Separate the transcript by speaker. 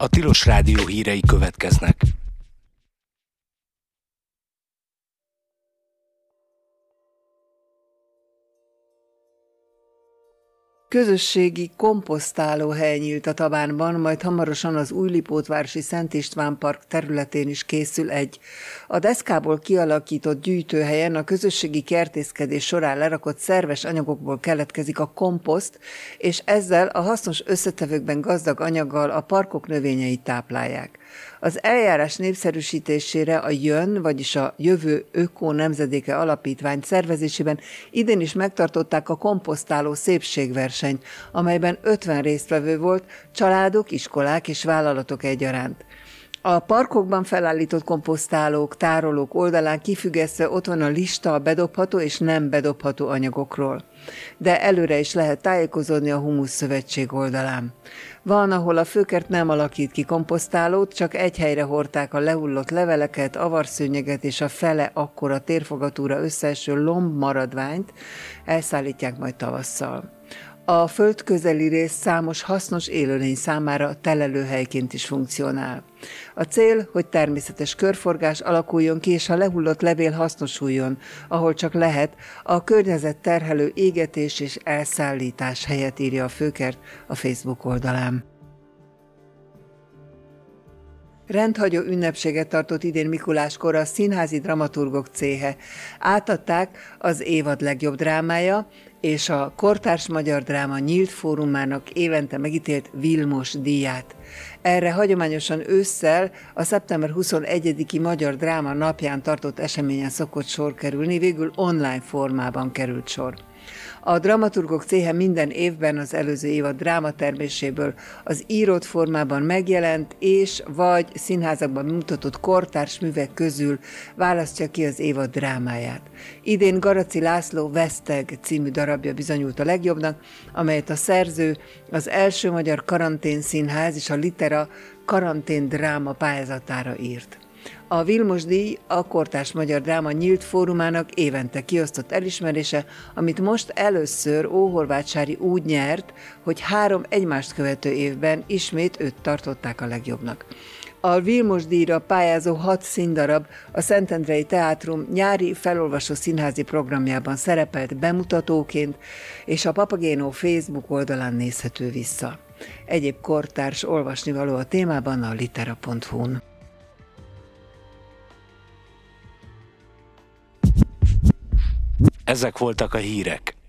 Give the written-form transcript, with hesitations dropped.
Speaker 1: A Tilos Rádió hírei következnek.
Speaker 2: Közösségi komposztálóhely nyílt a Tabánban, majd hamarosan az Újlipótvárosi Szent István Park területén is készül egy. A deszkából kialakított gyűjtőhelyen a közösségi kertészkedés során lerakott szerves anyagokból keletkezik a komposzt, és ezzel a hasznos összetevőkben gazdag anyaggal a parkok növényeit táplálják. Az eljárás népszerűsítésére a JÖN, vagyis a Jövő Öko Nemzedéke Alapítvány szervezésében idén is megtartották a komposztáló szépségversenyt, amelyben 50 résztvevő volt, családok, iskolák és vállalatok egyaránt. A parkokban felállított komposztálók, tárolók oldalán kifüggesztve ott van a lista a bedobható és nem bedobható anyagokról. De előre is lehet tájékozódni a Humusz Szövetség oldalán. Van, ahol a főkert nem alakít ki komposztálót, csak egy helyre hordták a lehullott leveleket, avarszőnyeget és a fele akkora térfogatúra összeeső lombmaradványt, elszállítják majd tavasszal. A földközeli rész számos hasznos élőlény számára telelőhelyként is funkcionál. A cél, hogy természetes körforgás alakuljon ki, és a lehullott levél hasznosuljon, ahol csak lehet, a környezetterhelő égetés és elszállítás helyett, írja a főkert a Facebook oldalán. Rendhagyó ünnepséget tartott idén Mikuláskor a Színházi Dramaturgok Céhe. Átadták az évad legjobb drámája és a Kortárs Magyar Dráma Nyílt Fórumának évente megítélt Vilmos díját. Erre hagyományosan ősszel a szeptember 21-i Magyar Dráma napján tartott eseményen szokott sor kerülni, végül online formában került sor. A Dramaturgok Céhe minden évben az előző évad drámaterméséből az írott formában megjelent és vagy színházakban mutatott kortárs művek közül választja ki az évad drámáját. Idén Garaci László Veszteg című darabja bizonyult a legjobbnak, amelyet a szerző az első magyar karanténszínház és a Litera karantén dráma pályázatára írt. A Vilmos díj a Kortárs Magyar Dráma Nyílt Fórumának évente kiosztott elismerése, amit most először Óhorváth-Sári úgy nyert, hogy 3 egymást követő évben ismét őt tartották a legjobbnak. A Vilmos díjra pályázó 6 színdarab a Szentendrei Teátrum nyári felolvasó színházi programjában szerepelt bemutatóként, és a Papagéno Facebook oldalán nézhető vissza. Egyéb kortárs olvasnivaló a témában a litera.hu-n.
Speaker 1: Ezek voltak a hírek.